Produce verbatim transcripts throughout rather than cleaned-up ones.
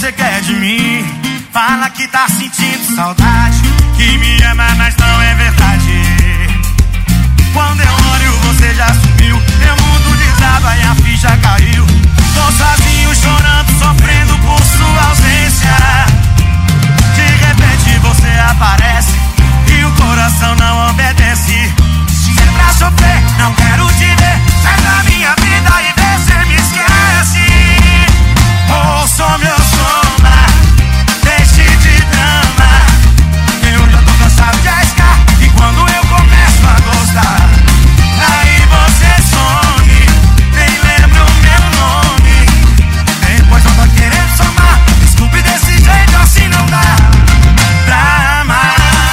você quer de mim? Fala que tá sentindo saudade, que me ama, mas não é verdade. Quando eu olho você já sumiu, meu mundo desaba e a ficha caiu. Tô sozinho chorando, sofrendo por sua ausência. De repente você aparece e o coração não obedece. Se é pra sofrer, não quero te ver. Sai da minha vida e vê se me esquece. Ou sou meu soma, deixe de drama. Eu já tô cansado de arriscar, e quando eu começo a gostar, aí você some, nem lembra o meu nome. Depois eu tô querendo somar, desculpe desse jeito, assim não dá pra amar.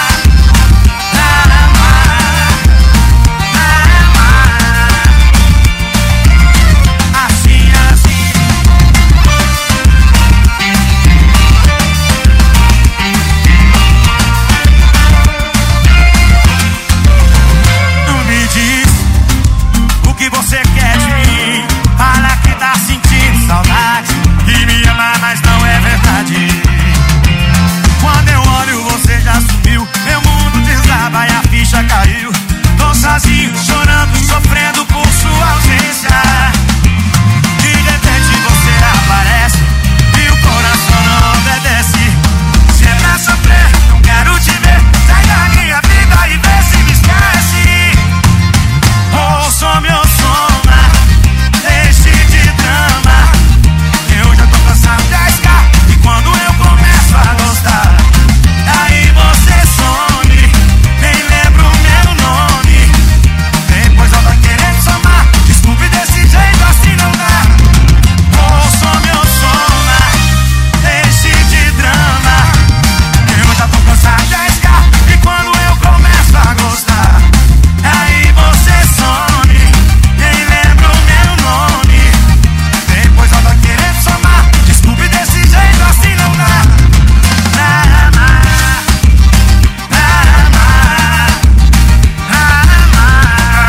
Você quer de mim? Fala que tá sentindo saudade, que me ama, mas não é verdade. Quando eu olho você já sumiu, meu mundo desaba e a ficha caiu. Tô sozinho, chorando, sofrendo por sua ausência. De repente você aparece e o coração não obedece. Se é pra sofrer, não quero te ver. Sai da minha vida e vê se me esquece. Ou sou meu soma, deixe de drama. Eu já tô cansado de arriscar, e quando eu começo a gostar, aí você some, nem lembra o meu nome. Depois eu tô querendo somar, desculpe desse jeito, assim não dá. Ou sou meu soma, deixe de drama. Eu já tô cansado de arriscar, e quando eu começo a gostar, aí você some, nem lembra o meu nome. Depois eu tô querendo somar, desculpe desse jeito, assim não dá pra amar, pra amar, pra amar.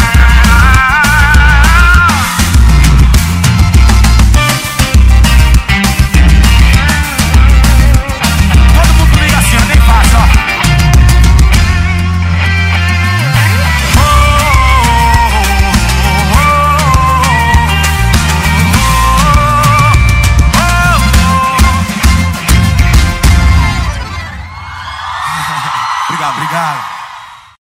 Todo mundo comigo assim, é bem fácil, ó. Obrigado, obrigado.